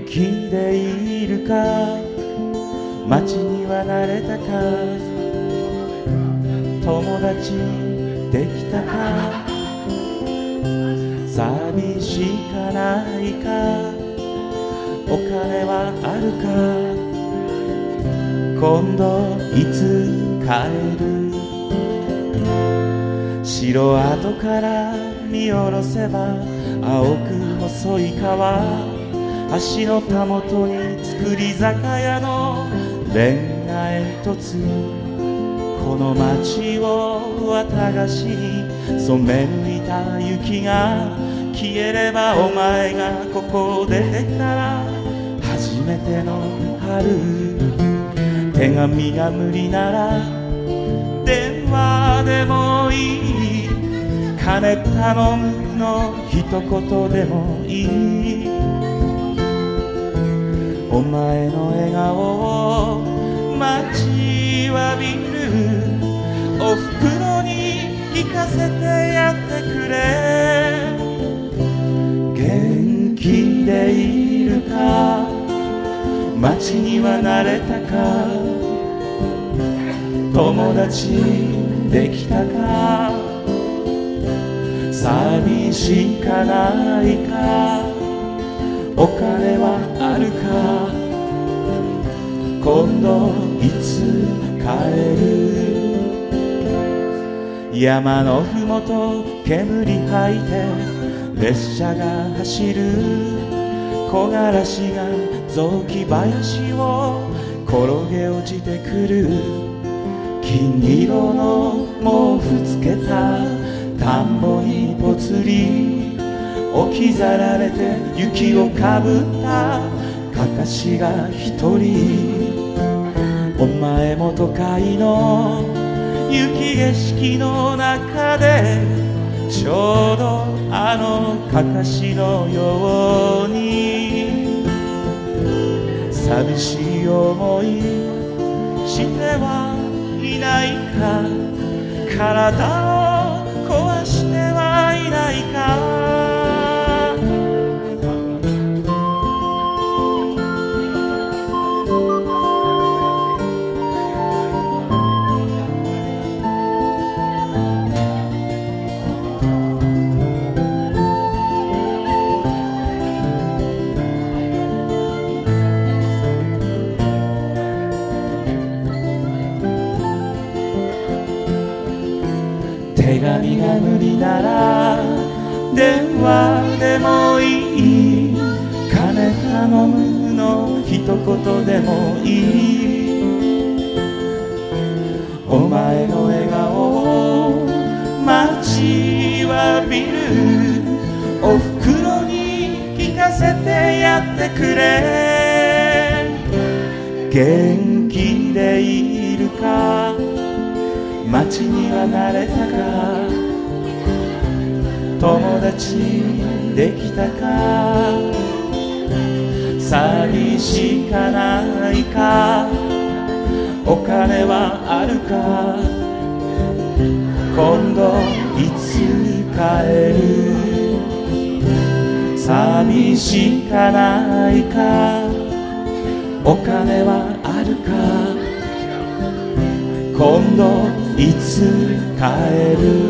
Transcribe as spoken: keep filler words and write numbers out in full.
元気でいるか、街には慣れたか、友達できたか、寂しかないか、お金はあるか、今度いつ帰る。城跡から見下ろせば青く細い川、橋のたもとに造り酒屋のレンガ煙突、この街を綿菓子に染め抜いた雪が消えれば、お前がここを出てたら初めての春。手紙が無理なら電話でもいい、金頼むの一言でもいい。お前の笑顔を待ちわびる、おふくろに聞かせてやってくれ。元気でいるか、街には慣れたか、友達できたか、寂しかないか、お金はあるか、今度いつ帰る。山のふもと煙吐いて列車が走る、木枯らしが雑木林を転げ落ちてくる。金色の毛布つけた田んぼにぽつり、置き去られて雪をかぶったかかしが一人。お前も都会の雪景色の中で、ちょうどあのかかしのように寂しい思いしてはいないか、体を壊してはいないか。手紙が無理なら電話でもいい、金頼むの一言でもいい。お前の笑顔を待ちわびる、おふくろに聞かせてやってくれ。元気でいるか、街には慣れたか、友達できたか、寂しかないか、お金はあるか、今度いつ帰る。寂しかないか、お金はあるか、今度いつ帰る。